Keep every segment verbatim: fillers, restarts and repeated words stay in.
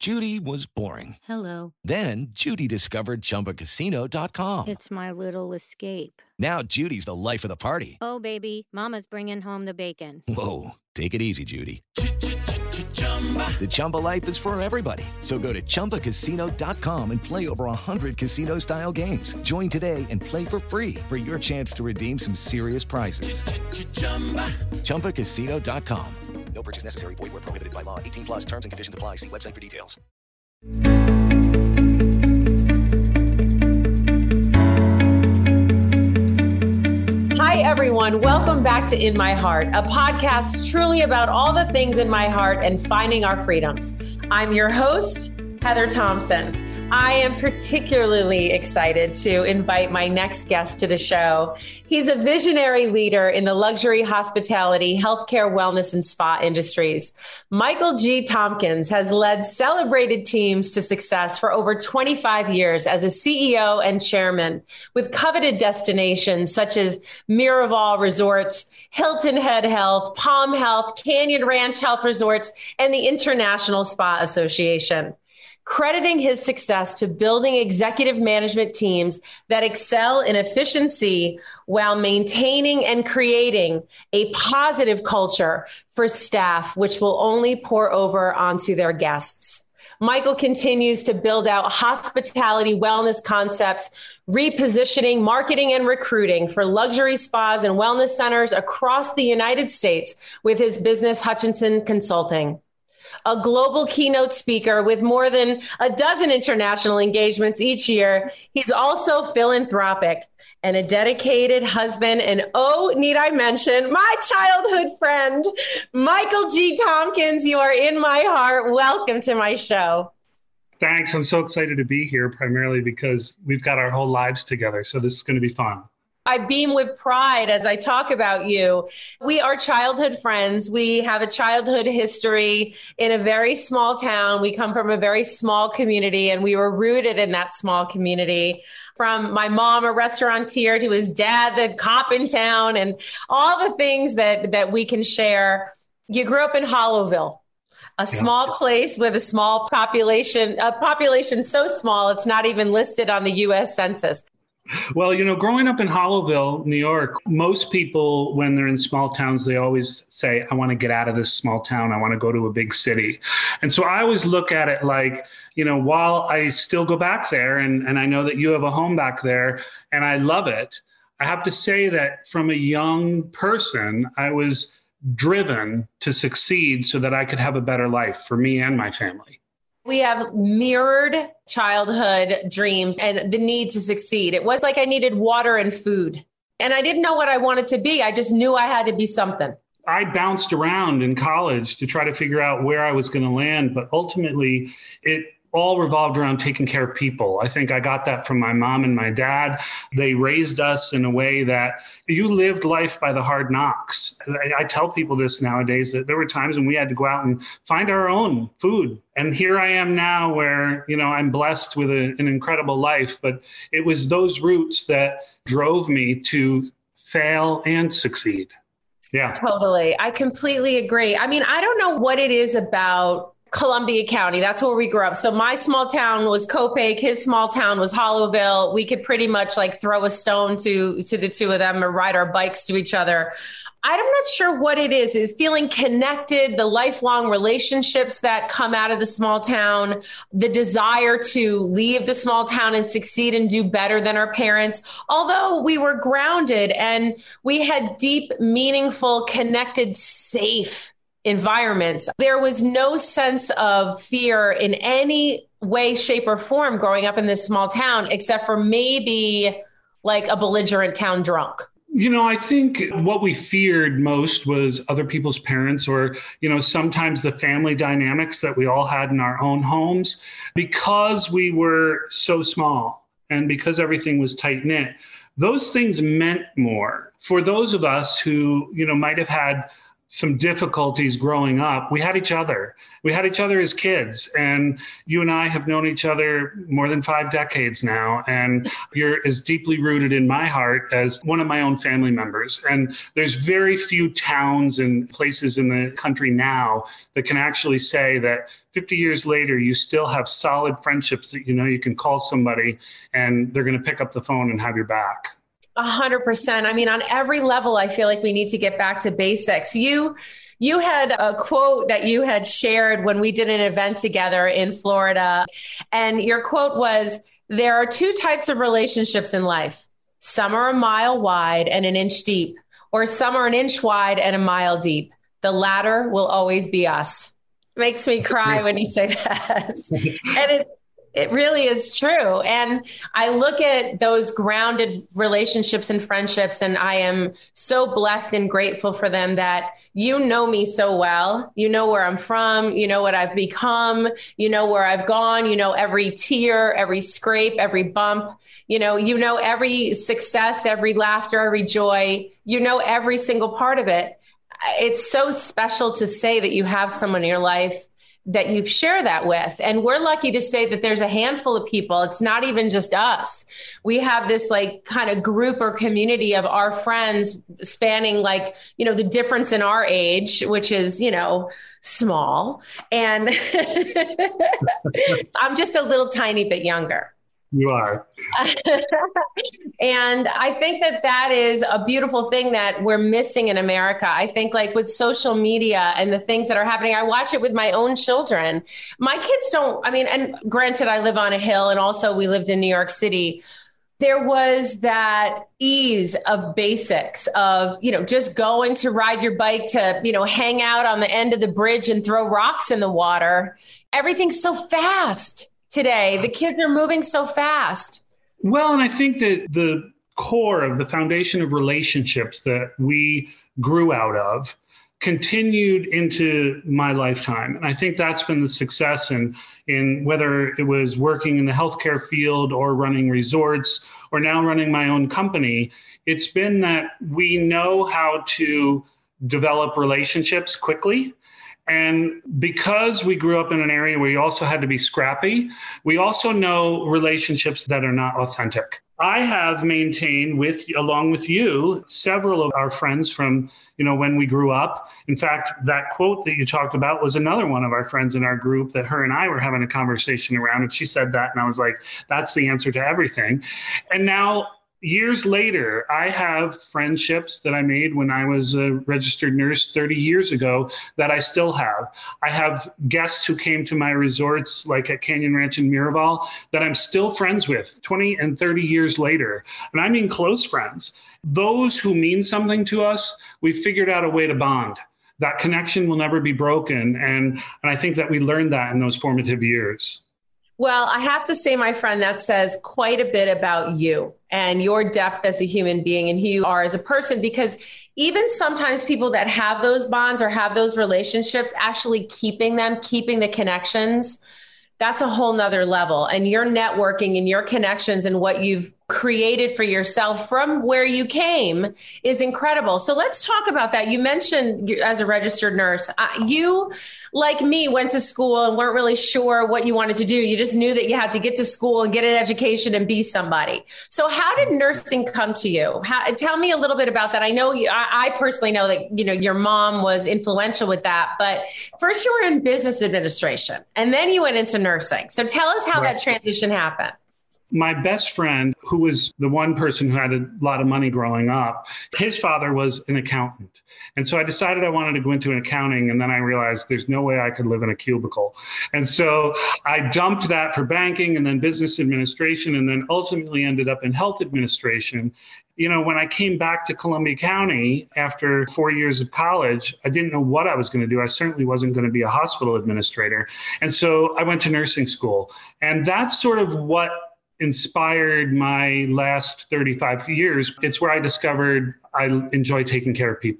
Judy was boring. Hello. Then Judy discovered Chumba Casino dot com. It's my little escape. Now Judy's the life of the party. Oh, baby, mama's bringing home the bacon. Whoa, take it easy, Judy. The Chumba life is for everybody. So go to Chumba Casino dot com and play over one hundred casino-style games. Join today and play for free for your chance to redeem some serious prizes. Chumba Casino dot com. No purchase necessary. Void where prohibited by law. eighteen plus terms and conditions apply. See website for details. Hi, everyone. Welcome back to In My Heart, a podcast truly about all the things in my heart and finding our freedoms. I'm your host, Heather Thompson. I am particularly excited to invite my next guest to the show. He's a visionary leader in the luxury hospitality, healthcare, wellness, and spa industries. Michael G. Tompkins has led celebrated teams to success for over twenty-five years as a C E O and chairman, with coveted destinations such as Miraval Resorts, Hilton Head Health, Palm Health, Canyon Ranch Health Resorts, and the International Spa Association. Crediting his success to building executive management teams that excel in efficiency while maintaining and creating a positive culture for staff, which will only pour over onto their guests. Michael continues to build out hospitality wellness concepts, repositioning, marketing, and recruiting for luxury spas and wellness centers across the United States with his business, Hutchinson Consulting. A global keynote speaker with more than a dozen international engagements each year, he's also philanthropic and a dedicated husband. And oh, need I mention, my childhood friend, Michael G. Tompkins. You are in my heart. Welcome to my show. Thanks. I'm so excited to be here, primarily because we've got our whole lives together. So this is going to be fun. I beam with pride as I talk about you. We are childhood friends. We have a childhood history in a very small town. We come from a very small community, and we were rooted in that small community. From my mom, a restaurateur, to his dad, the cop in town, and all the things that, that we can share. You grew up in Hollowville, a small place with a small population, a population so small it's not even listed on the U S Census. Well, you know, growing up in Hollowville, New York, most people, when they're in small towns, they always say, I want to get out of this small town. I want to go to a big city. And so I always look at it like, you know, while I still go back there, and, and I know that you have a home back there and I love it, I have to say that from a young person, I was driven to succeed so that I could have a better life for me and my family. We have mirrored childhood dreams and the need to succeed. It was like I needed water and food, and I didn't know what I wanted to be. I just knew I had to be something. I bounced around in college to try to figure out where I was going to land, but ultimately it all revolved around taking care of people. I think I got that from my mom and my dad. They raised us in a way that you lived life by the hard knocks. I, I tell people this nowadays, that there were times when we had to go out and find our own food. And here I am now where, you know, I'm blessed with a, an incredible life, but it was those roots that drove me to fail and succeed. Yeah, totally. I completely agree. I mean, I don't know what it is about Columbia County. That's where we grew up. So my small town was Copiague. His small town was Hollowville. We could pretty much like throw a stone to, to the two of them or ride our bikes to each other. I'm not sure what it is. It's feeling connected, the lifelong relationships that come out of the small town, the desire to leave the small town and succeed and do better than our parents. Although we were grounded and we had deep, meaningful, connected, safe environments, there was no sense of fear in any way, shape, or form growing up in this small town, except for maybe like a belligerent town drunk. You know, I think what we feared most was other people's parents, or, you know, sometimes the family dynamics that we all had in our own homes, because we were so small and because everything was tight knit. Those things meant more for those of us who, you know, might have had some difficulties growing up, we had each other. We had each other as kids. And you and I have known each other more than five decades now. And you're as deeply rooted in my heart as one of my own family members. And there's very few towns and places in the country now that can actually say that fifty years later, you still have solid friendships that you know you can call somebody and they're going to pick up the phone and have your back. A hundred percent. I mean, on every level, I feel like we need to get back to basics. You, you had a quote that you had shared when we did an event together in Florida. And your quote was, there are two types of relationships in life. Some are a mile wide and an inch deep, or some are an inch wide and a mile deep. The latter will always be us. Makes me cry when you say that. And it's, It really is true. And I look at those grounded relationships and friendships, and I am so blessed and grateful for them that you know me so well. You know where I'm from. You know what I've become. You know where I've gone. You know every tear, every scrape, every bump. You know, you know every success, every laughter, every joy. You know every single part of it. It's so special to say that you have someone in your life that you share that with. And we're lucky to say that there's a handful of people. It's not even just us. We have this like kind of group or community of our friends spanning like, you know, the difference in our age, which is, you know, small. And I'm just a little tiny bit younger. You are. And I think that that is a beautiful thing that we're missing in America. I think like with social media and the things that are happening, I watch it with my own children. My kids don't, I mean, and granted, I live on a hill and also we lived in New York City. There was that ease of basics of, you know, just going to ride your bike to, you know, hang out on the end of the bridge and throw rocks in the water. Everything's so fast today. The kids are moving so fast. Well, and I think that the core of the foundation of relationships that we grew out of continued into my lifetime. And I think that's been the success in, in whether it was working in the healthcare field or running resorts or now running my own company. It's been that we know how to develop relationships quickly. And because we grew up in an area where you also had to be scrappy, we also know relationships that are not authentic. I have maintained with, along with you, several of our friends from, you know, when we grew up. In fact, that quote that you talked about was another one of our friends in our group that her and I were having a conversation around. And she said that, and I was like, that's the answer to everything. And now, years later, I have friendships that I made when I was a registered nurse thirty years ago that I still have. I have guests who came to my resorts, like at Canyon Ranch in Miraval, that I'm still friends with twenty and thirty years later. And I mean close friends. Those who mean something to us, we've figured out a way to bond. That connection will never be broken. And, and I think that we learned that in those formative years. Well, I have to say, my friend, that says quite a bit about you and your depth as a human being and who you are as a person, because even sometimes people that have those bonds or have those relationships, actually keeping them, keeping the connections, that's a whole nother level. And your networking and your connections and what you've created for yourself from where you came is incredible. So let's talk about that. You mentioned as a registered nurse, uh, you, like me, went to school and weren't really sure what you wanted to do. You just knew that you had to get to school and get an education and be somebody. So how did nursing come to you? How, tell me a little bit about that. I know you, I, I personally know that, you know, your mom was influential with that, but first you were in business administration and then you went into nursing. So tell us how Right. that transition happened. My best friend, who was the one person who had a lot of money growing up, his father was an accountant. And so I decided I wanted to go into an accounting. And then I realized there's no way I could live in a cubicle. And so I dumped that for banking and then business administration, and then ultimately ended up in health administration. You know, when I came back to Columbia County after four years of college, I didn't know what I was going to do. I certainly wasn't going to be a hospital administrator. And so I went to nursing school. And that's sort of what inspired my last thirty-five years. It's where I discovered I enjoy taking care of people.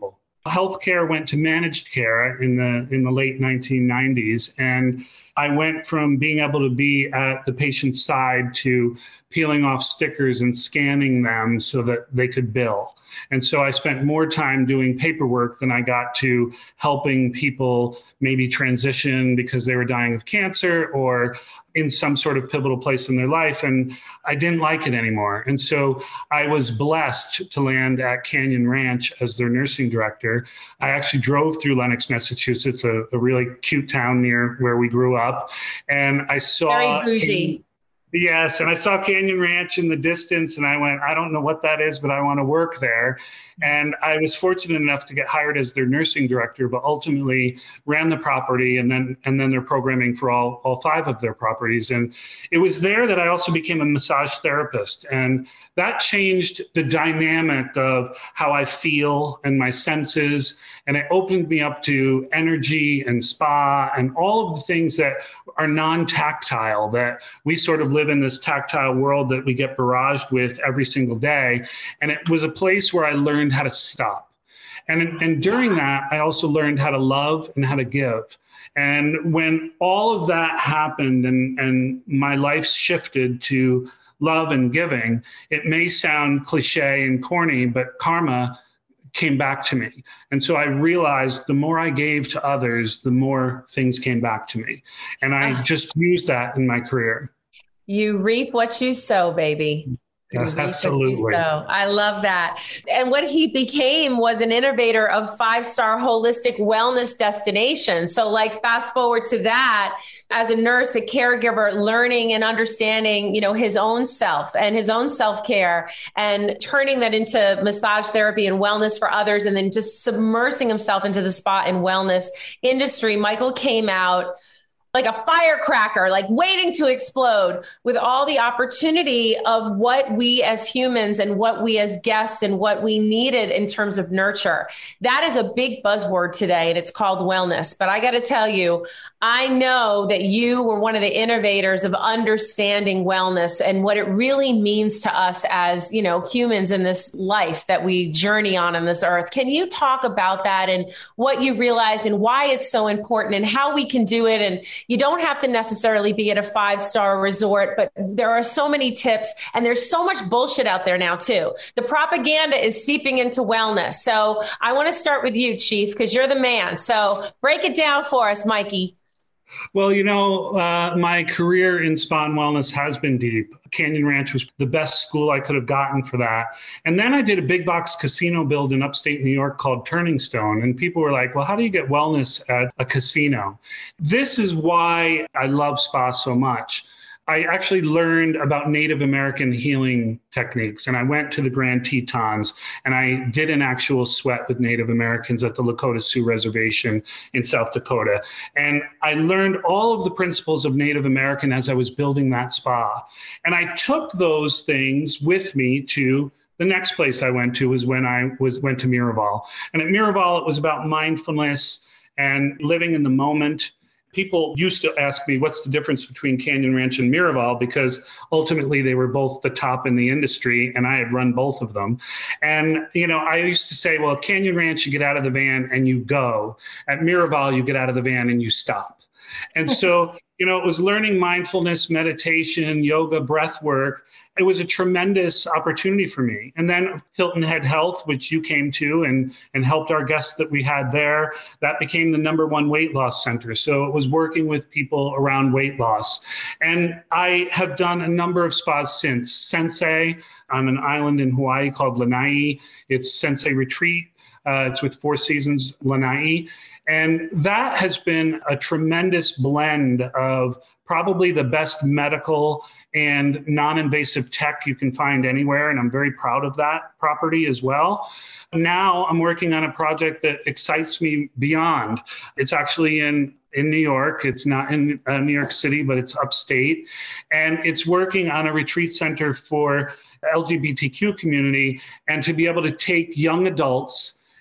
healthcare went to managed care in the in the late nineteen nineties. And I went from being able to be at the patient's side to peeling off stickers and scanning them so that they could bill. And so I spent more time doing paperwork than I got to helping people maybe transition because they were dying of cancer or in some sort of pivotal place in their life. And I didn't like it anymore. And so I was blessed to land at Canyon Ranch as their nursing director. I actually drove through Lenox, Massachusetts, a, a really cute town near where we grew up. And I saw... Very bougie. Yes, and I saw Canyon Ranch in the distance, and I went, I don't know what that is, but I want to work there. And I was fortunate enough to get hired as their nursing director, but ultimately ran the property and then and then their programming for all, all five of their properties. And it was there that I also became a massage therapist. And that changed the dynamic of how I feel and my senses. And it opened me up to energy and spa and all of the things that are non-tactile, that we sort of live in this tactile world that we get barraged with every single day. And it was a place where I learned how to stop. And, and during that, I also learned how to love and how to give. And when all of that happened and, and my life shifted to love and giving, it may sound cliche and corny, but karma came back to me. And so I realized the more I gave to others, the more things came back to me. And I just used that in my career. You reap what you sow, baby. Yes, absolutely. So I love that. And what he became was an innovator of five-star holistic wellness destinations. So like fast forward to that, as a nurse, a caregiver, learning and understanding, you know, his own self and his own self-care and turning that into massage therapy and wellness for others, and then just submersing himself into the spa and wellness industry. Michael came out like a firecracker, like waiting to explode with all the opportunity of what we as humans and what we as guests and what we needed in terms of nurture. That is a big buzzword today, and it's called wellness. But I got to tell you, I know that you were one of the innovators of understanding wellness and what it really means to us as, you know, humans in this life that we journey on in this earth. Can you talk about that and what you realized and why it's so important and how we can do it? And you don't have to necessarily be at a five-star resort, but there are so many tips, and there's so much bullshit out there now too. The propaganda is seeping into wellness. So I want to start with you, Chief, because you're the man. So break it down for us, Mikey. Well, you know, uh, my career in spa and wellness has been deep. Canyon Ranch was the best school I could have gotten for that. And then I did a big box casino build in upstate New York called Turning Stone. And people were like, well, how do you get wellness at a casino? This is why I love spa so much. I actually learned about Native American healing techniques, and I went to the Grand Tetons and I did an actual sweat with Native Americans at the Lakota Sioux Reservation in South Dakota. And I learned all of the principles of Native American as I was building that spa. And I took those things with me to the next place I went to was when I was went to Miraval. And at Miraval, it was about mindfulness and living in the moment. People used to ask me, what's the difference between Canyon Ranch and Miraval? Because ultimately they were both the top in the industry and I had run both of them. And, you know, I used to say, well, Canyon Ranch, you get out of the van and you go. At Miraval, you get out of the van and you stop. And so, you know, it was learning mindfulness, meditation, yoga, breath work. It was a tremendous opportunity for me. And then Hilton Head Health, which you came to and, and helped our guests that we had there, that became the number one weight loss center. So it was working with people around weight loss. And I have done a number of spas since. Sensei on an island in Hawaii called Lanai. It's Sensei Retreat. Uh, it's with Four Seasons Lanai. And that has been a tremendous blend of probably the best medical and non-invasive tech you can find anywhere. And I'm very proud of that property as well. Now I'm working on a project that excites me beyond. It's actually in, in New York. It's not in uh, New York City, but it's upstate. And it's working on a retreat center for L G B T Q community and to be able to take young adults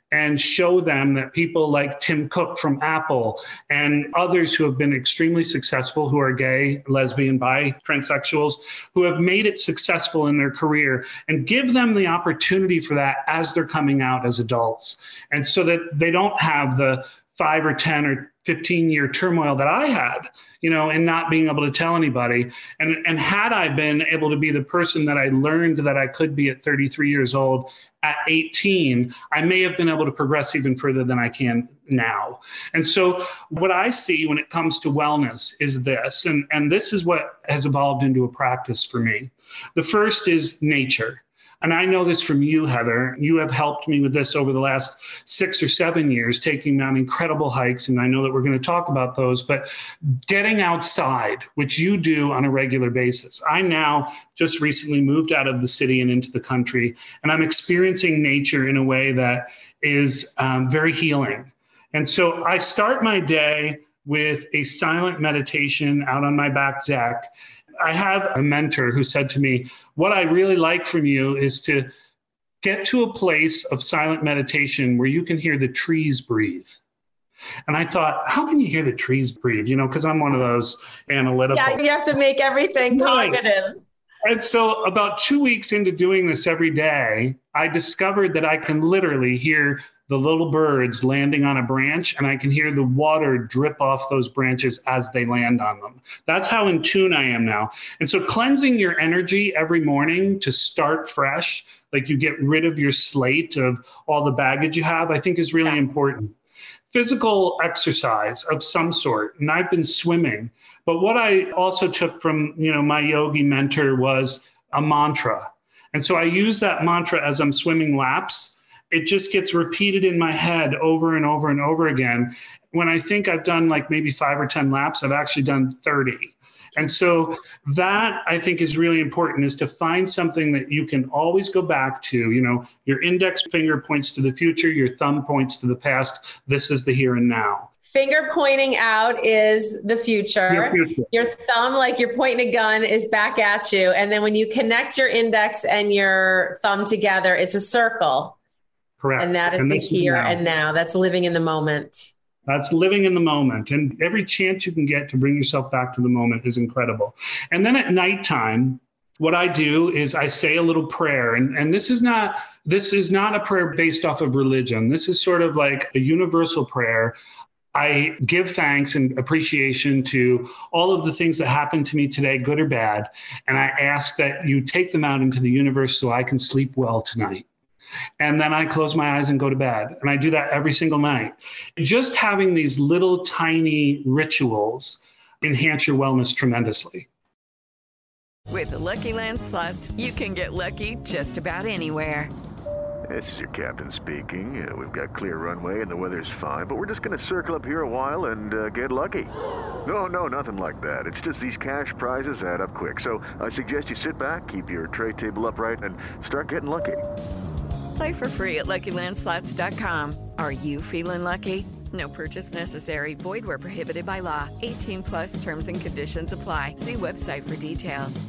and show them that people like Tim Cook from Apple and others who have been extremely successful, who are gay, lesbian, bi, transsexuals, who have made it successful in their career, and give them the opportunity for that as they're coming out as adults. And so that they don't have the five or ten or fifteen year turmoil that I had, you know, and not being able to tell anybody. And, and had I been able to be the person that I learned that I could be at thirty-three years old, at eighteen, I may have been able to progress even further than I can now. And so what I see when it comes to wellness is this, and, and this is what has evolved into a practice for me. The first is nature. And I know this from you, Heather. You have helped me with this over the last six or seven years, taking me on incredible hikes. And I know that we're going to talk about those, but getting outside, which you do on a regular basis. I now just recently moved out of the city and into the country, and I'm experiencing nature in a way that is um, very healing. And so I start my day with a silent meditation out on my back deck. I have a mentor who said to me, what I really like from you is to get to a place of silent meditation where you can hear the trees breathe. And I thought, how can you hear the trees breathe? You know, because I'm one of those analytical. Yeah, you have to make everything cognitive. And so about two weeks into doing this every day, I discovered that I can literally hear the little birds landing on a branch, and I can hear the water drip off those branches as they land on them. That's how in tune I am now. And so cleansing your energy every morning to start fresh, like you get rid of your slate of all the baggage you have, I think is really yeah. important. Physical exercise of some sort, and I've been swimming. But what I also took from, you know, my yogi mentor was a mantra. And so I use that mantra as I'm swimming laps. It just gets repeated in my head over and over and over again. When I think I've done like maybe five or ten laps, I've actually done thirty. And so that I think is really important, is to find something that you can always go back to. You know, your index finger points to the future, your thumb points to the past. This is the here and now. Finger pointing out is the future. future. Your thumb, like you're pointing a gun, is back at you. And then when you connect your index and your thumb together, it's a circle. Correct. And that is and the here is now. And now. That's living in the moment. That's living in the moment. And every chance you can get to bring yourself back to the moment is incredible. And then at nighttime, what I do is I say a little prayer. And, and this is not this is not a prayer based off of religion. This is sort of like a universal prayer. I give thanks and appreciation to all of the things that happened to me today, good or bad. And I ask that you take them out into the universe so I can sleep well tonight. And then I close my eyes and go to bed. And I do that every single night. Just having these little tiny rituals enhance your wellness tremendously. With the Lucky Land Slots, you can get lucky just about anywhere. This is your captain speaking. Uh, we've got clear runway and the weather's fine, but we're just going to circle up here a while and uh, get lucky. No, no, nothing like that. It's just these cash prizes add up quick. So I suggest you sit back, keep your tray table upright, and start getting lucky. Play for free at Lucky Land Slots dot com. Are you feeling lucky? No purchase necessary. Void where prohibited by law. eighteen plus terms and conditions apply. See website for details.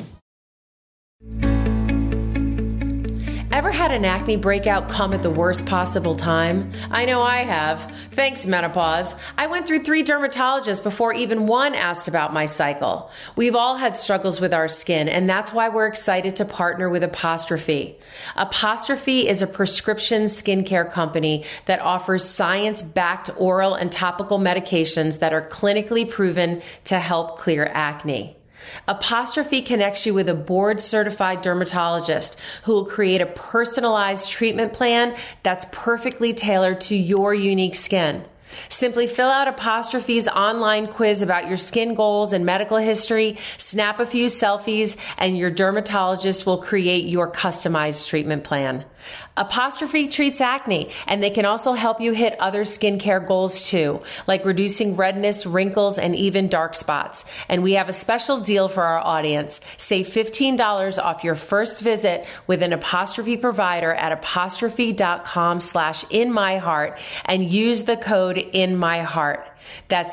Ever had an acne breakout come at the worst possible time? I know I have. Thanks, menopause. I went through three dermatologists before even one asked about my cycle. We've all had struggles with our skin, and that's why we're excited to partner with Apostrophe. Apostrophe is a prescription skincare company that offers science-backed oral and topical medications that are clinically proven to help clear acne. Apostrophe connects you with a board-certified dermatologist who will create a personalized treatment plan that's perfectly tailored to your unique skin. Simply fill out Apostrophe's online quiz about your skin goals and medical history, snap a few selfies, and your dermatologist will create your customized treatment plan. Apostrophe treats acne, and they can also help you hit other skincare goals too, like reducing redness, wrinkles, and even dark spots. And we have a special deal for our audience. Save fifteen dollars off your first visit with an Apostrophe provider at apostrophe.com slash in my heart and use the code in my heart. That's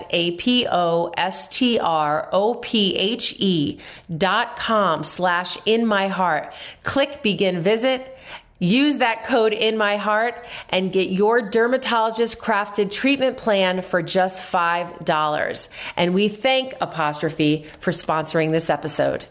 A-P-O-S-T-R-O-P-H-E dot com slash in my heart. Click begin visit Use that code in my heart and get your dermatologist crafted treatment plan for just five dollars. And we thank Apostrophe for sponsoring this episode.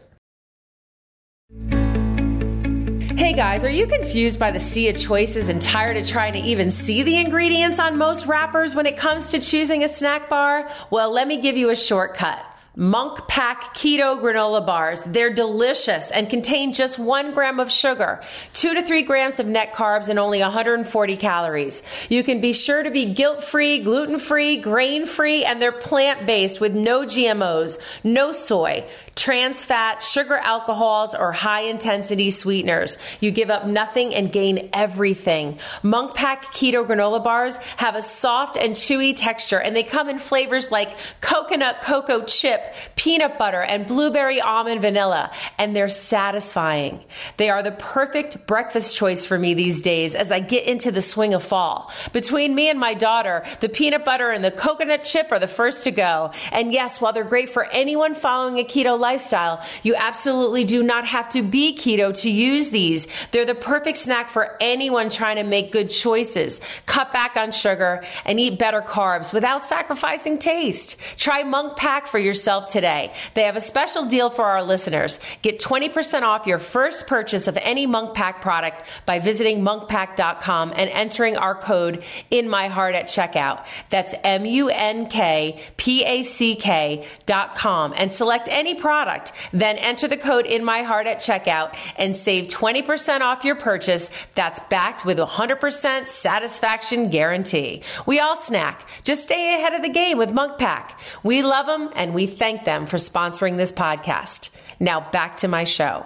Hey guys, are you confused by the sea of choices and tired of trying to even see the ingredients on most wrappers when it comes to choosing a snack bar? Well, let me give you a shortcut. Munk Pack Keto Granola Bars. They're delicious and contain just one gram of sugar, two to three grams of net carbs, and only one hundred forty calories. You can be sure to be guilt-free, gluten-free, grain-free, and they're plant-based with no G M Os, no soy, trans fat, sugar alcohols, or high-intensity sweeteners. You give up nothing and gain everything. Munk Pack Keto Granola Bars have a soft and chewy texture, and they come in flavors like coconut cocoa chip, peanut butter, and blueberry almond vanilla, and they're satisfying. They are the perfect breakfast choice for me these days as I get into the swing of fall. Between me and my daughter, the peanut butter and the coconut chip are the first to go. And yes, while they're great for anyone following a keto lifestyle, you absolutely do not have to be keto to use these. They're the perfect snack for anyone trying to make good choices, cut back on sugar, and eat better carbs without sacrificing taste. Try Munk Pack for yourself today. They have a special deal for our listeners. Get twenty percent off your first purchase of any Munk Pack product by visiting munk pack dot com and entering our code in my heart at checkout. That's M U N K P A C K dot com and select any product. Then enter the code in my heart at checkout and save twenty percent off your purchase. That's backed with a one hundred percent satisfaction guarantee. We all snack. Just stay ahead of the game with Munk Pack. We love them and we thank them for sponsoring this podcast. Now back to my show.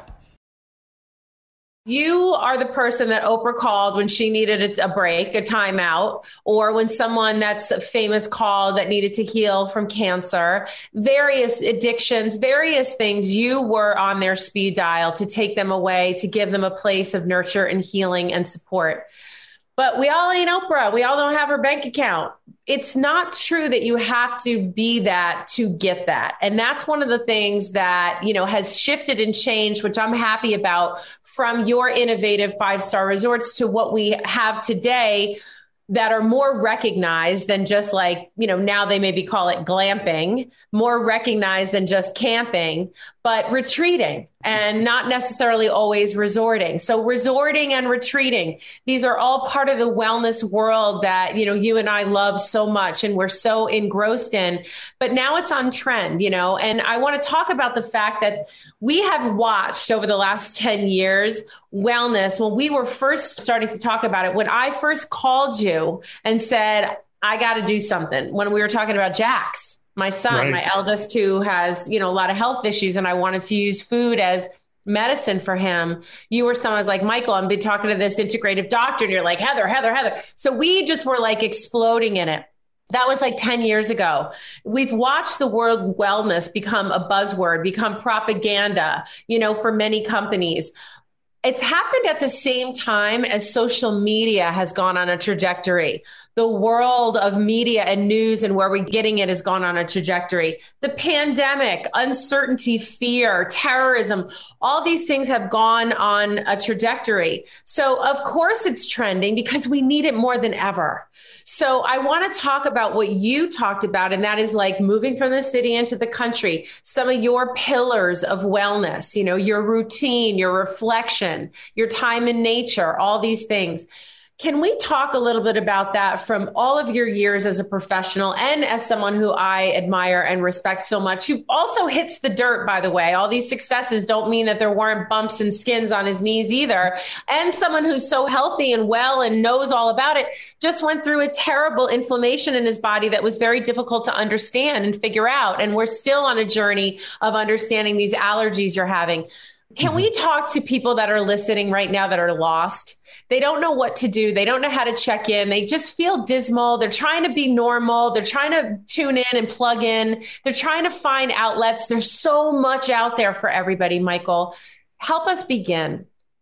You are the person that Oprah called when she needed a break, a timeout, or when someone that's famous called that needed to heal from cancer, various addictions, various things. You were on their speed dial to take them away, to give them a place of nurture and healing and support. But we all ain't Oprah. We all don't have her bank account. It's not true that you have to be that to get that. And that's one of the things that, you know, has shifted and changed, which I'm happy about, from your innovative five-star resorts to what we have today that are more recognized than just like, you know, now they maybe call it glamping, more recognized than just camping, but retreating and not necessarily always resorting. So resorting and retreating, these are all part of the wellness world that, you know, you and I love so much and we're so engrossed in, but now it's on trend, you know, and I want to talk about the fact that we have watched over the last ten years, wellness, when we were first starting to talk about it, when I first called you and said, I got to do something, when we were talking about Jax, my son, right. My eldest, who has, you know, a lot of health issues, and I wanted to use food as medicine for him. You were someone I was like, Michael, I've been talking to this integrative doctor, and you're like, Heather, Heather, Heather. So we just were like exploding in it. That was like ten years ago. We've watched the word wellness become a buzzword, become propaganda, you know, for many companies. It's happened at the same time as social media has gone on a trajectory. The world of media and news and where we're getting it has gone on a trajectory. The pandemic, uncertainty, fear, terrorism, all these things have gone on a trajectory. So of course it's trending because we need it more than ever. So I want to talk about what you talked about, and that is like moving from the city into the country, some of your pillars of wellness, you know, your routine, your reflection, your time in nature, all these things. Can we talk a little bit about that from all of your years as a professional and as someone who I admire and respect so much, who also hits the dirt, by the way? All these successes don't mean that there weren't bumps and skins on his knees either. And someone who's so healthy and well and knows all about it just went through a terrible inflammation in his body that was very difficult to understand and figure out. And we're still on a journey of understanding these allergies you're having. Can we talk to people that are listening right now that are lost? They don't know what to do. They don't know how to check in. They just feel dismal. They're trying to be normal. They're trying to tune in and plug in. They're trying to find outlets. There's so much out there for everybody, Michael. Help us begin.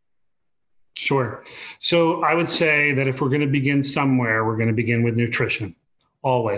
Sure. So I would say that if we're going to begin somewhere, we're going to begin with nutrition, always.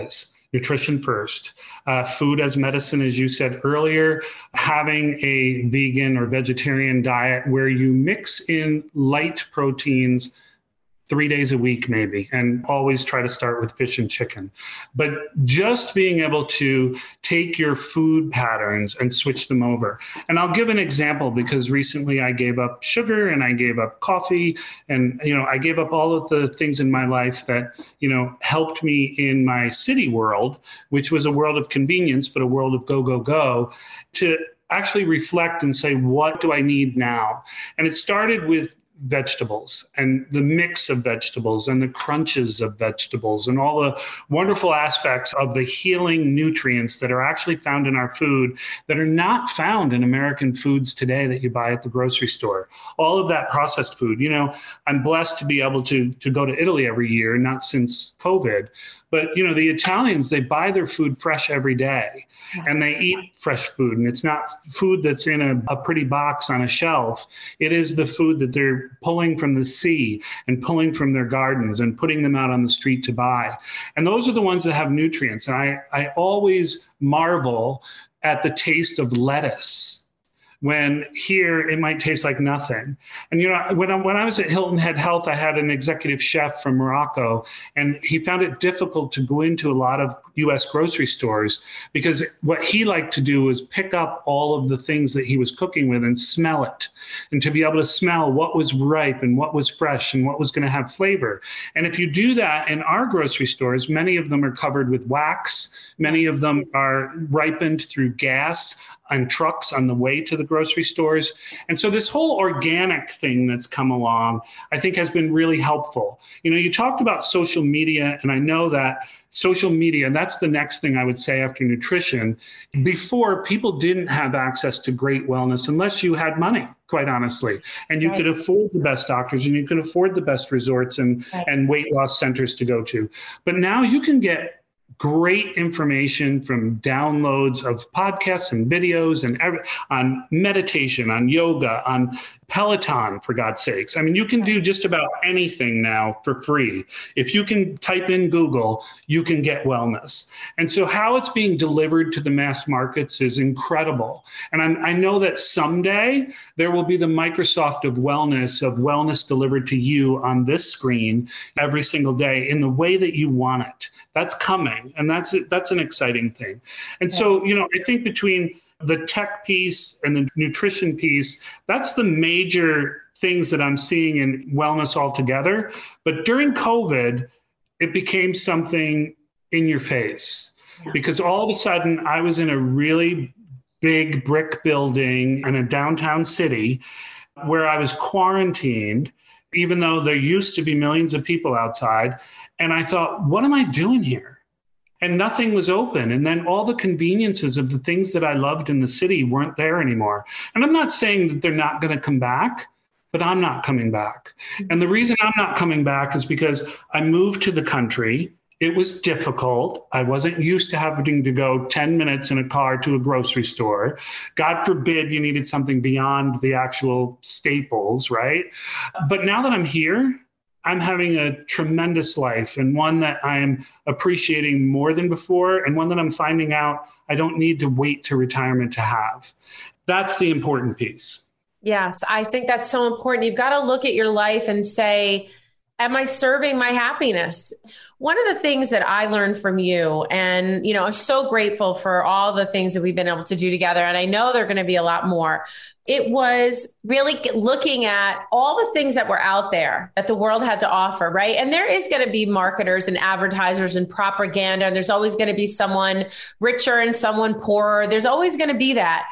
nutrition first, uh, food as medicine, as you said earlier, having a vegan or vegetarian diet where you mix in light proteins three days a week, maybe, and always try to start with fish and chicken. But just being able to take your food patterns and switch them over. And I'll give an example, because recently I gave up sugar and I gave up coffee, and, you know, I gave up all of the things in my life that, you know, helped me in my city world, which was a world of convenience, but a world of go, go, go, to actually reflect and say, what do I need now? And it started with vegetables and the mix of vegetables and the crunches of vegetables and all the wonderful aspects of the healing nutrients that are actually found in our food that are not found in American foods today that you buy at the grocery store. All of that processed food. You know, I'm blessed to be able to, to go to Italy every year, not since COVID. But, you know, the Italians, they buy their food fresh every day and they eat fresh food. And it's not food that's in a, a pretty box on a shelf. It is the food that they're pulling from the sea and pulling from their gardens and putting them out on the street to buy. And those are the ones that have nutrients. And I, I always marvel at the taste of lettuce, when here it might taste like nothing. And, you know, when I, when I was at Hilton Head Health, I had an executive chef from Morocco, and he found it difficult to go into a lot of U S grocery stores because what he liked to do was pick up all of the things that he was cooking with and smell it, and to be able to smell what was ripe and what was fresh and what was going to have flavor. And if you do that in our grocery stores, many of them are covered with wax. Many of them are ripened through gas on trucks on the way to the grocery stores. And so this whole organic thing that's come along, I think, has been really helpful. You know, you talked about social media, and I know that social media, that's the next thing I would say after nutrition. Before, people didn't have access to great wellness unless you had money, quite honestly, and you right. could afford the best doctors and you could afford the best resorts and, right. and weight loss centers to go to. But now you can get great information from downloads of podcasts and videos and every, on meditation, on yoga, on Peloton, for God's sakes. I mean, you can do just about anything now for free. If you can type in Google, you can get wellness. And so how it's being delivered to the mass markets is incredible. And I'm, I know that someday there will be the Microsoft of wellness, of wellness delivered to you on this screen every single day in the way that you want it. That's coming. And that's that's an exciting thing. And so, you know, I think between the tech piece and the nutrition piece, that's the major things that I'm seeing in wellness altogether. But during COVID, it became something in your face, yeah. because all of a sudden I was in a really big brick building in a downtown city where I was quarantined, even though there used to be millions of people outside. And I thought, what am I doing here? And nothing was open. And then all the conveniences of the things that I loved in the city weren't there anymore. And I'm not saying that they're not going to come back, but I'm not coming back. And the reason I'm not coming back is because I moved to the country. It was difficult. I wasn't used to having to go ten minutes in a car to a grocery store. God forbid you needed something beyond the actual staples, right? But now that I'm here, I'm having a tremendous life, and one that I am appreciating more than before, and one that I'm finding out I don't need to wait to retirement to have. That's the important piece. Yes, I think that's so important. You've got to look at your life and say, am I serving my happiness? One of the things that I learned from you, and, you know, I'm so grateful for all the things that we've been able to do together. And I know there are going to be a lot more. It was really looking at all the things that were out there that the world had to offer, right? And there is going to be marketers and advertisers and propaganda. And there's always going to be someone richer and someone poorer. There's always going to be that.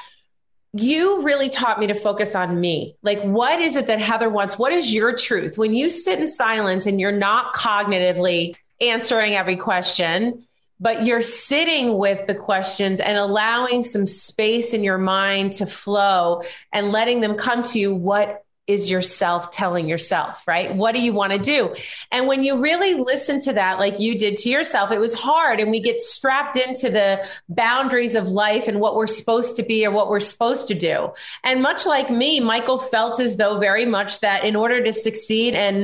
You really taught me to focus on me. Like, what is it that Heather wants? What is your truth? When you sit in silence and you're not cognitively answering every question, but you're sitting with the questions and allowing some space in your mind to flow and letting them come to you, what is yourself telling yourself, right? What do you want to do? And when you really listen to that, like you did to yourself, it was hard. And we get strapped into the boundaries of life and what we're supposed to be or what we're supposed to do. And much like me, Michael felt as though very much that in order to succeed and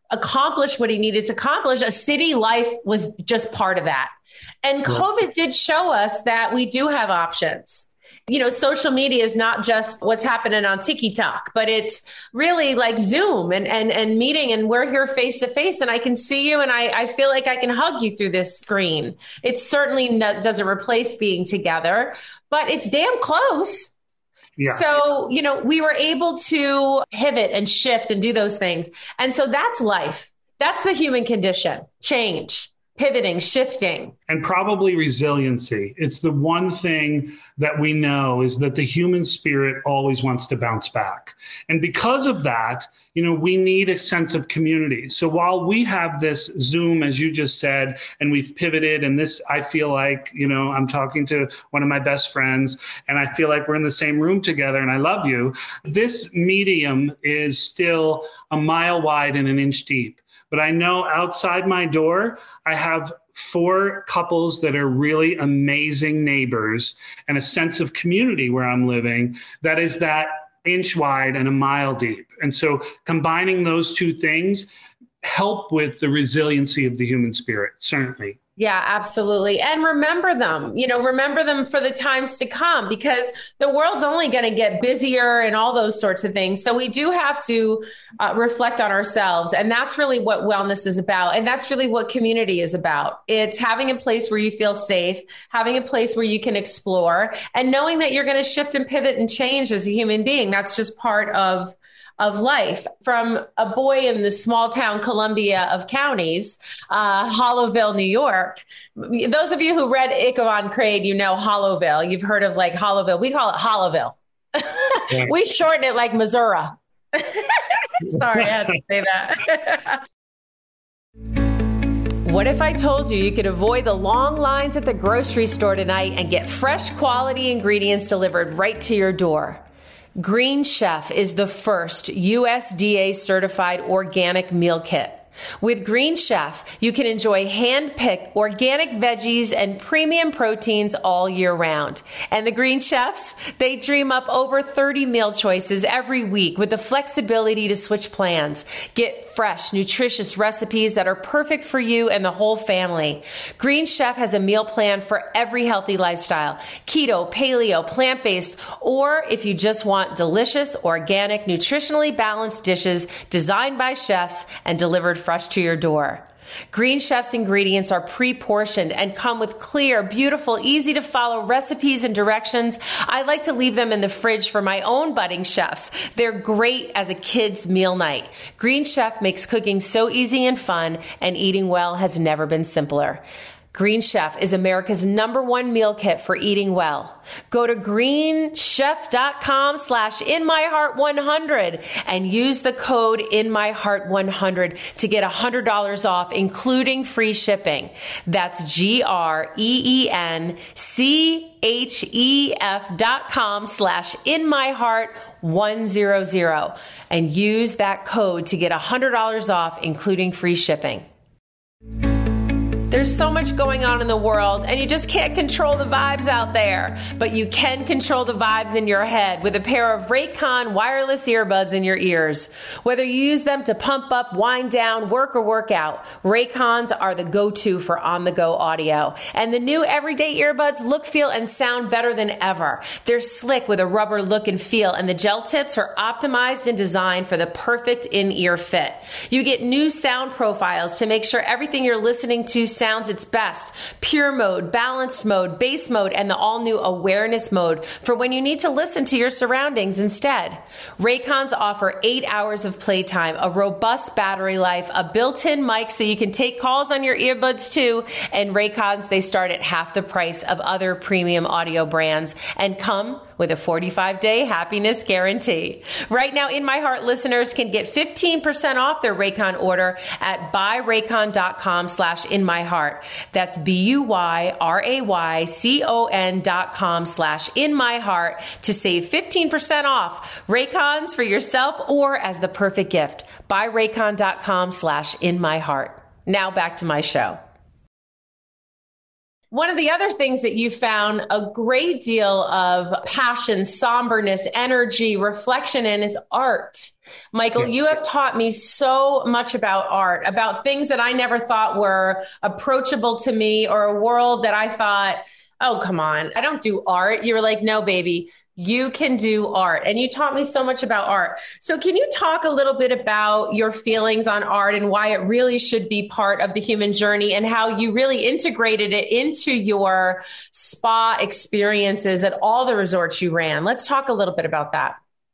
accomplish what he needed to accomplish, a city life was just part of that. And COVID did show us that we do have options. You know, social media is not just what's happening on TikTok, but it's really like Zoom and, and, and meeting, and we're here face to face, and I can see you and I, I feel like I can hug you through this screen. It certainly no, doesn't replace being together, but it's damn close. Yeah. So, you know, we were able to pivot and shift and do those things. And so that's life. That's the human condition. Change, pivoting, shifting. And probably resiliency. It's the one thing that we know is that the human spirit always wants to bounce back. And because of that, you know, we need a sense of community. So while we have this Zoom, as you just said, and we've pivoted, and this, I feel like, you know, I'm talking to one of my best friends, and I feel like we're in the same room together, and I love you. This medium is still a mile wide and an inch deep. But I know outside my door, I have four couples that are really amazing neighbors and a sense of community where I'm living that is that inch wide and a mile deep. And so combining those two things help with the resiliency of the human spirit, certainly. Yeah, absolutely. And remember them, you know, remember them for the times to come, because the world's only going to get busier and all those sorts of things. So we do have to uh, reflect on ourselves. And that's really what wellness is about. And that's really what community is about. It's having a place where you feel safe, having a place where you can explore, and knowing that you're going to shift and pivot and change as a human being. That's just part of of life. From a boy in the small town Columbia of counties, uh, Hollowville, New York. Those of you who read Ichabod Crane, you know Hollowville. You've heard of like Hollowville. We call it Hollowville. Yeah. We shorten it like Missouri. Sorry, I had to say that. What if I told you you could avoid the long lines at the grocery store tonight and get fresh quality ingredients delivered right to your door? Green Chef is the first U S D A certified organic meal kit. With Green Chef, you can enjoy hand-picked organic veggies and premium proteins all year round. And the Green Chefs, they dream up over thirty meal choices every week with the flexibility to switch plans. Get fresh, nutritious recipes that are perfect for you and the whole family. Green Chef has a meal plan for every healthy lifestyle: keto, paleo, plant-based, or if you just want delicious, organic, nutritionally balanced dishes designed by chefs and delivered fresh to your door. Green Chef's ingredients are pre-portioned and come with clear, beautiful, easy to follow recipes and directions. I like to leave them in the fridge for my own budding chefs. They're great as a kid's meal night. Green Chef makes cooking so easy and fun, and eating well has never been simpler. Green Chef is America's number one meal kit for eating well. Go to greenchef.com slash in my heart 100 and use the code in my heart 100 to get one hundred dollars off, including free shipping. That's G R E E N C H E F dot com slash in my heart 100 and use that code to get one hundred dollars off, including free shipping. There's so much going on in the world, and you just can't control the vibes out there. But you can control the vibes in your head with a pair of Raycon wireless earbuds in your ears. Whether you use them to pump up, wind down, work, or work out, Raycons are the go-to for on-the-go audio. And the new everyday earbuds look, feel, and sound better than ever. They're slick with a rubber look and feel, and the gel tips are optimized and designed for the perfect in-ear fit. You get new sound profiles to make sure everything you're listening to sounds its best. Pure mode, balanced mode, bass mode, and the all-new awareness mode for when you need to listen to your surroundings instead. Raycons offer eight hours of playtime, a robust battery life, a built-in mic so you can take calls on your earbuds too, and Raycons, they start at half the price of other premium audio brands and come with a forty-five day happiness guarantee. Right now, In My Heart listeners can get fifteen percent off their Raycon order at buyraycon.com slash in my heart. That's B-U-Y-R-A-Y-C-O-N dot com slash in my heart to save fifteen percent off Raycons for yourself or as the perfect gift. Buyraycon.com slash in my heart. Now back to my show. One of the other things that you found a great deal of passion, somberness, energy, reflection in is art. Michael, yes. You have taught me so much about art, about things that I never thought were approachable to me, or a world that I thought, oh, come on, I don't do art. You were like, no, baby, you can do art. And you taught me so much about art. So can you talk a little bit about your feelings on art and why it really should be part of the human journey, and how you really integrated it into your spa experiences at all the resorts you ran? Let's talk a little bit about that.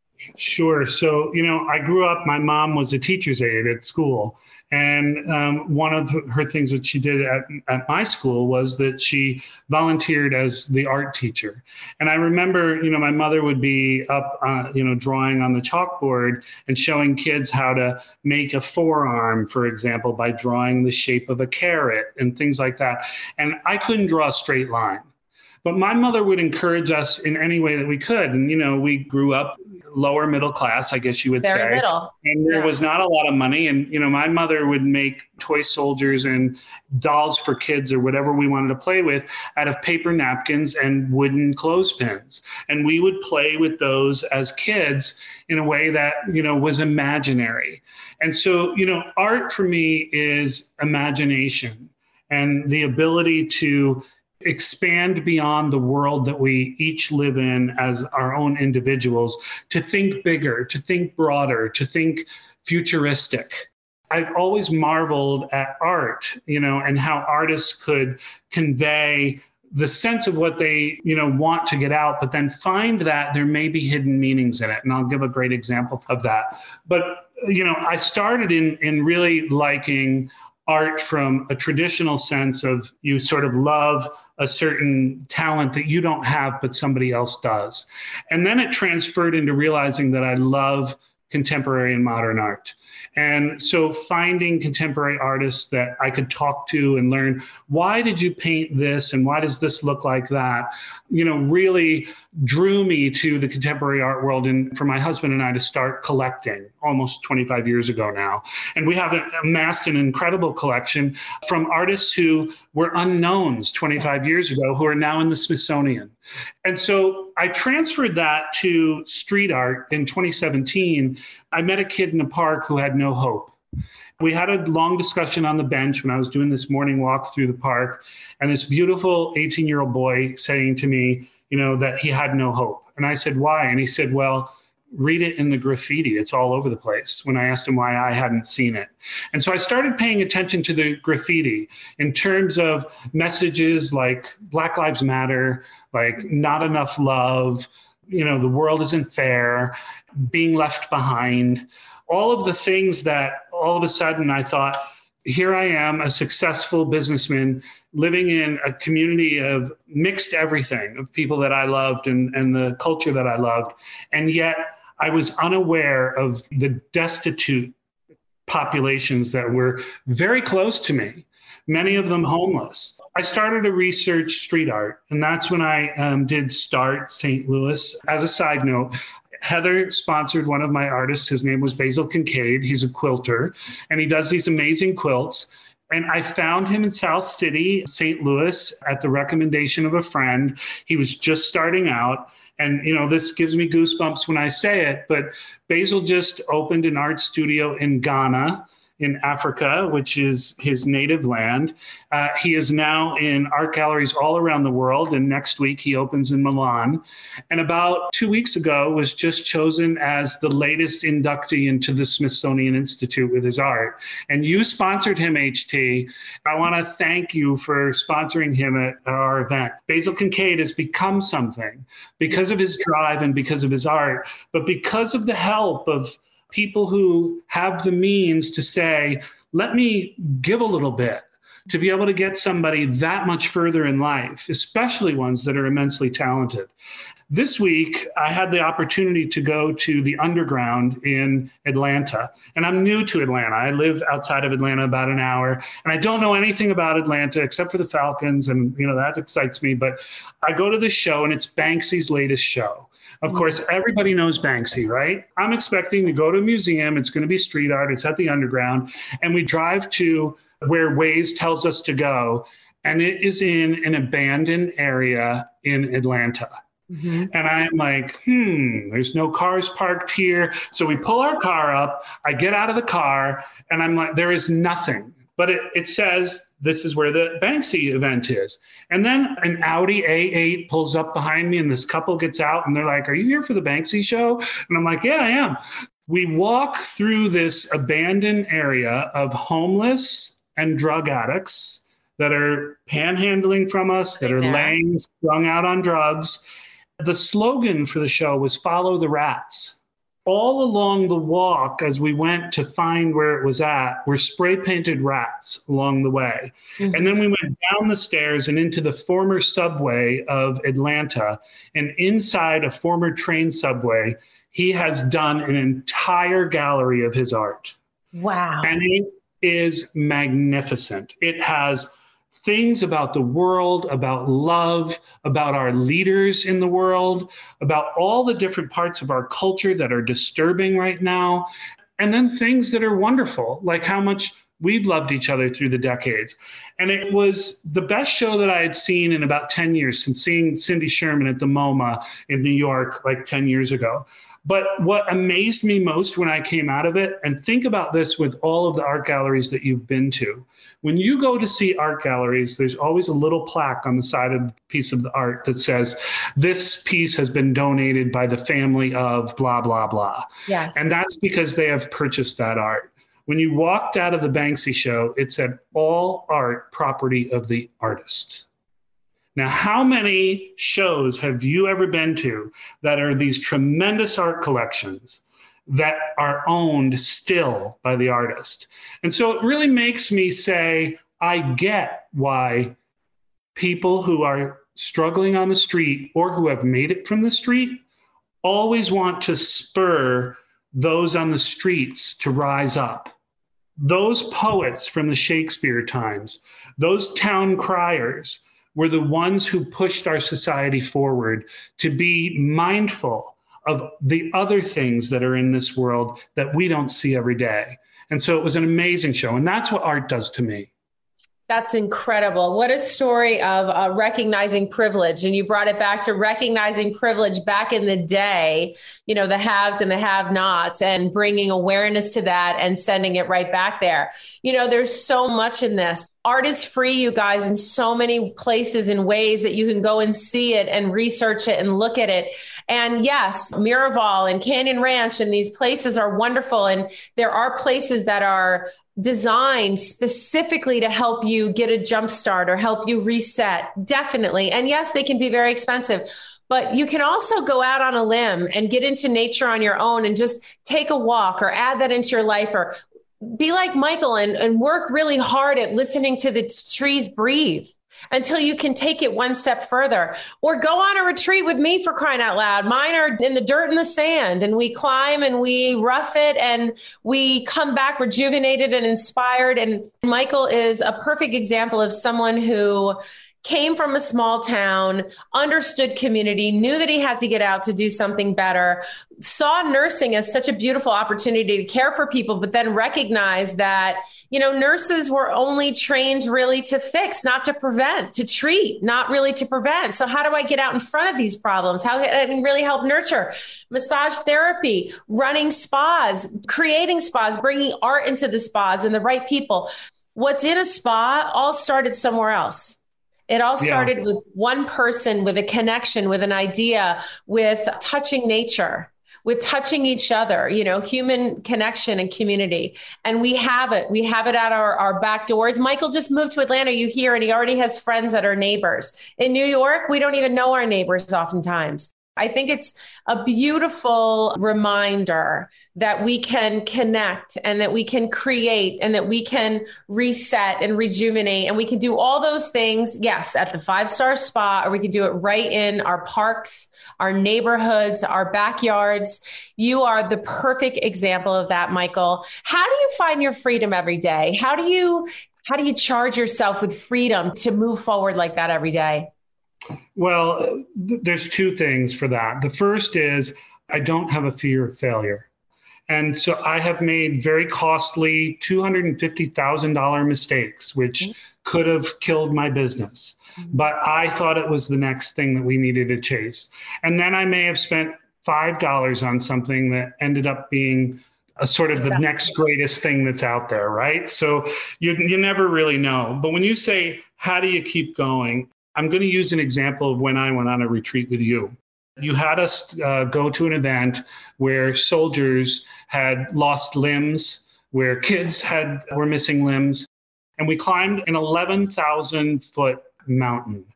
Sure. So, you know, I grew up, my mom was a teacher's aide at school. And um, one of her things that she did at, at my school was that she volunteered as the art teacher. And I remember, you know, my mother would be up, uh, you know, drawing on the chalkboard and showing kids how to make a forearm, for example, by drawing the shape of a carrot and things like that. And I couldn't draw a straight line. But my mother would encourage us in any way that we could. And, you know, we grew up lower middle class, I guess you would Very say. Middle. And there yeah. was not a lot of money. And, you know, my mother would make toy soldiers and dolls for kids or whatever we wanted to play with out of paper napkins and wooden clothespins. And we would play with those as kids in a way that, you know, was imaginary. And so, you know, art for me is imagination and the ability to expand beyond the world that we each live in as our own individuals, to think bigger, to think broader, to think futuristic. I've always marveled at art, you know, and how artists could convey the sense of what they, you know, want to get out, but then find that there may be hidden meanings in it. And I'll give a great example of that. But, you know, I started in, in really liking art from a traditional sense of you sort of love a certain talent that you don't have, but somebody else does. And then it transferred into realizing that I love contemporary and modern art. And so finding contemporary artists that I could talk to and learn, why did you paint this and why does this look like that, you know, really drew me to the contemporary art world, and for my husband and I to start collecting almost twenty-five years ago now. And we have amassed an incredible collection from artists who were unknowns twenty-five years ago who are now in the Smithsonian. And so I transferred that to street art in twenty seventeen. I met a kid in a park who had no hope. We had a long discussion on the bench when I was doing this morning walk through the park, and this beautiful eighteen-year-old boy saying to me, you know, that he had no hope. And I said, why? And he said, well, read it in the graffiti. It's all over the place. When I asked him why I hadn't seen it. And so I started paying attention to the graffiti in terms of messages like Black Lives Matter, like not enough love, you know, the world isn't fair, being left behind, all of the things that all of a sudden I thought, here I am, a successful businessman living in a community of mixed everything, of people that I loved and, and the culture that I loved. And yet I was unaware of the destitute populations that were very close to me, many of them homeless. I started to research street art, and that's when I um, did start Saint Louis. As a side note, Heather sponsored one of my artists. His name was Basil Kincaid. He's a quilter, and he does these amazing quilts. And I found him in South City, Saint Louis, at the recommendation of a friend. He was just starting out. And, you know, this gives me goosebumps when I say it, but Basil just opened an art studio in Ghana, in Africa, which is his native land. Uh, he is now in art galleries all around the world, and next week he opens in Milan. And about two weeks ago was just chosen as the latest inductee into the Smithsonian Institute with his art. And you sponsored him, H T. I want to thank you for sponsoring him at our event. Basil Kincaid has become something because of his drive and because of his art, but because of the help of people who have the means to say, let me give a little bit, to be able to get somebody that much further in life, especially ones that are immensely talented. This week, I had the opportunity to go to the Underground in Atlanta, and I'm new to Atlanta. I live outside of Atlanta about an hour, and I don't know anything about Atlanta except for the Falcons, and you know that excites me, but I go to this show, and it's Banksy's latest show. Of course, everybody knows Banksy, right? I'm expecting to go to a museum. It's going to be street art. It's at the Underground. And we drive to where Waze tells us to go. and it is in an abandoned area in Atlanta. Mm-hmm. And I'm like, hmm, there's no cars parked here. So we pull our car up. I get out of the car and I'm like, there is nothing. But it, it says this is where the Banksy event is. And then an Audi A eight pulls up behind me and this couple gets out and they're like, are you here for the Banksy show? And I'm like, yeah, I am. We walk through this abandoned area of homeless and drug addicts that are panhandling from us, that are yeah. laying strung out on drugs. The slogan for the show was follow the rats. All along the walk, as we went to find where it was at, were spray painted rats along the way. Mm-hmm. And then we went down the stairs and into the former subway of Atlanta. And inside a former train subway, he has done an entire gallery of his art. Wow. And it is magnificent. It has things about the world, about love, about our leaders in the world, about all the different parts of our culture that are disturbing right now, and then things that are wonderful, like how much we've loved each other through the decades. And it was the best show that I had seen in about ten years since seeing Cindy Sherman at the MoMA in New York like ten years ago. But what amazed me most when I came out of it, and think about this with all of the art galleries that you've been to, when you go to see art galleries, there's always a little plaque on the side of the piece of the art that says, this piece has been donated by the family of blah, blah, blah. Yes. And that's because they have purchased that art. When you walked out of the Banksy show, it said all art property of the artist. Now, how many shows have you ever been to that are these tremendous art collections that are owned still by the artist? And so it really makes me say, I get why people who are struggling on the street or who have made it from the street always want to spur those on the streets to rise up. Those poets from the Shakespeare times, those town criers, were the ones who pushed our society forward to be mindful of the other things that are in this world that we don't see every day. And so it was an amazing show. And that's what art does to me. That's incredible. What a story of uh, recognizing privilege. And you brought it back to recognizing privilege back in the day, you know, the haves and the have-nots, and bringing awareness to that and sending it right back there. You know, there's so much in this. Art is free, you guys, in so many places and ways that you can go and see it and research it and look at it. And yes, Miraval and Canyon Ranch and these places are wonderful. And there are places that are designed specifically to help you get a jump start or help you reset. Definitely. And yes, they can be very expensive, but you can also go out on a limb and get into nature on your own and just take a walk or add that into your life, or be like Michael and, and work really hard at listening to the trees breathe until you can take it one step further. Or go on a retreat with me, for crying out loud. Mine are in the dirt and the sand, and we climb and we rough it and we come back rejuvenated and inspired. And Michael is a perfect example of someone who came from a small town, understood community, knew that he had to get out to do something better, saw nursing as such a beautiful opportunity to care for people, but then recognized that, you know, nurses were only trained really to fix, not to prevent, to treat, not really to prevent. So how do I get out in front of these problems? How can I really help nurture? Massage therapy, running spas, creating spas, bringing art into the spas and the right people. What's in a spa all started somewhere else. It all started yeah. with one person, with a connection, with an idea, with touching nature, with touching each other, you know, human connection and community. And we have it. We have it at our, our back doors. Michael just moved to Atlanta, you hear, and he already has friends that are neighbors. In New York, we don't even know our neighbors oftentimes. I think it's a beautiful reminder that we can connect and that we can create and that we can reset and rejuvenate. And we can do all those things, yes, at the five-star spa, or we can do it right in our parks, our neighborhoods, our backyards. You are the perfect example of that, Michael. How do you find your freedom every day? How do you, how do you charge yourself with freedom to move forward like that every day? Well, th- there's two things for that. The first is I don't have a fear of failure. And so I have made very costly two hundred fifty thousand dollars mistakes, which mm-hmm. could have killed my business. Mm-hmm. But I thought it was the next thing that we needed to chase. And then I may have spent five dollars on something that ended up being a sort of the exactly. next greatest thing that's out there, right? So you you never really know. But when you say, how do you keep going? I'm going to use an example of when I went on a retreat with you. You had us uh, go to an event where soldiers had lost limbs, where kids had were missing limbs, and we climbed an eleven thousand foot mountain.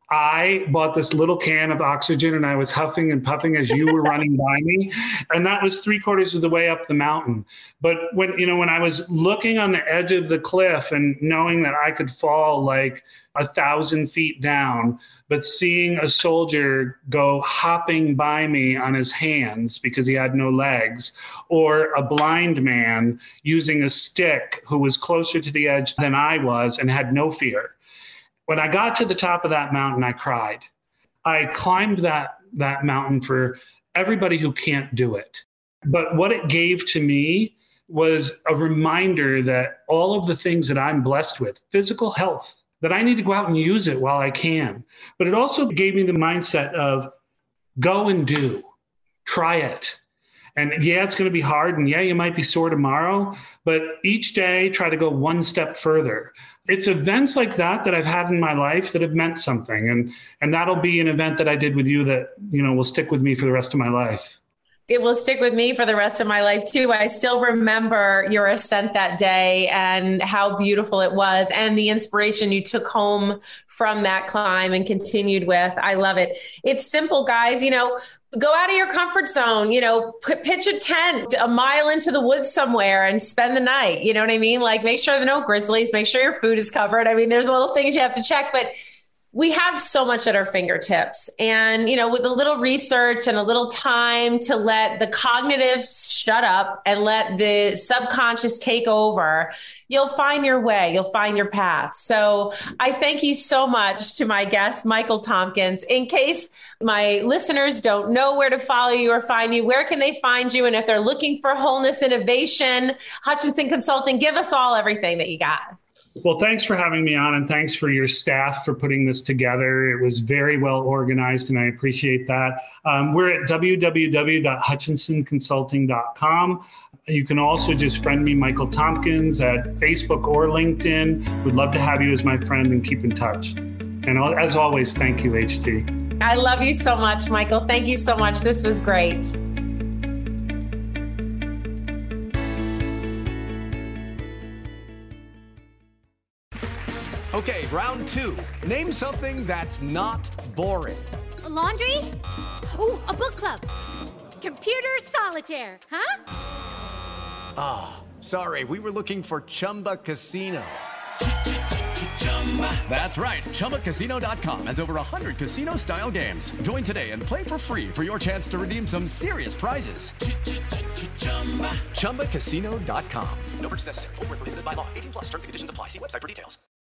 I bought this little can of oxygen and I was huffing and puffing as you were running by me. And that was three quarters of the way up the mountain. But when, you know, when I was looking on the edge of the cliff and knowing that I could fall like a thousand feet down, but seeing a soldier go hopping by me on his hands because he had no legs, or a blind man using a stick who was closer to the edge than I was and had no fear. When I got to the top of that mountain, I cried. I climbed that, that mountain for everybody who can't do it. But what it gave to me was a reminder that all of the things that I'm blessed with, physical health, that I need to go out and use it while I can. But it also gave me the mindset of go and do, try it. And yeah, it's going to be hard. And yeah, you might be sore tomorrow, but each day try to go one step further. It's events like that that I've had in my life that have meant something. And, and that'll be an event that I did with you that, you know, will stick with me for the rest of my life. It will stick with me for the rest of my life too. I still remember your ascent that day and how beautiful it was and the inspiration you took home from that climb and continued with. I love it. It's simple, guys. You know, go out of your comfort zone, you know, put, pitch a tent a mile into the woods somewhere and spend the night. You know what I mean? Like, make sure there are no grizzlies, make sure your food is covered. I mean, there's little things you have to check, but we have so much at our fingertips. And, you know, with a little research and a little time to let the cognitive shut up and let the subconscious take over, you'll find your way, you'll find your path. So I thank you so much to my guest, Michael Tompkins. In case my listeners don't know where to follow you or find you, where can they find you? And if they're looking for wholeness innovation, Hutchinson Consulting, give us all everything that you got. Well, thanks for having me on, and thanks for your staff for putting this together. It was very well organized, and I appreciate that. Um, we're at w w w dot hutchinson consulting dot com. You can also just friend me, Michael Tompkins, at Facebook or LinkedIn. We'd love to have you as my friend and keep in touch. And as always, thank you, H T. I love you so much, Michael. Thank you so much. This was great. Okay, round two. Name something that's not boring. A laundry? Ooh, a book club. Computer solitaire, huh? Ah, oh, sorry, we were looking for Chumba Casino. That's right, Chumba Casino dot com has over one hundred casino-style games. Join today and play for free for your chance to redeem some serious prizes. Chumba Casino dot com. No purchase necessary. Void where prohibited by law. eighteen plus terms and conditions apply. See website for details.